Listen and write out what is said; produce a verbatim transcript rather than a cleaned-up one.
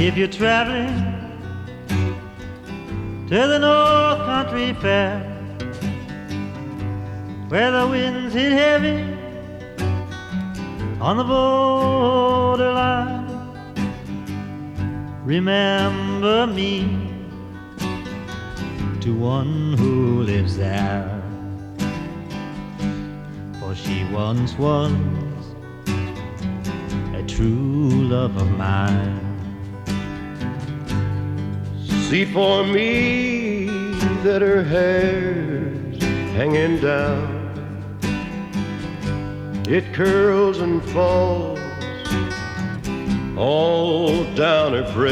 If you're traveling to the North Country Fair, where the winds hit heavy on the borderline, remember me to one who lives there, for she once was a true love of mine. See for me that her hair's hanging down, it curls and falls all down her breast.